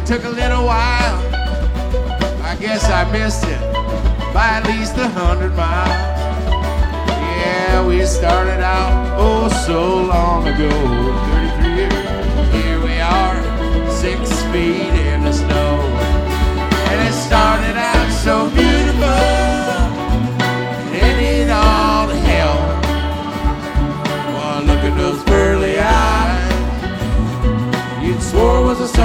took a little while. I guess I missed it by at least 100 miles. Yeah, we started out oh so long ago.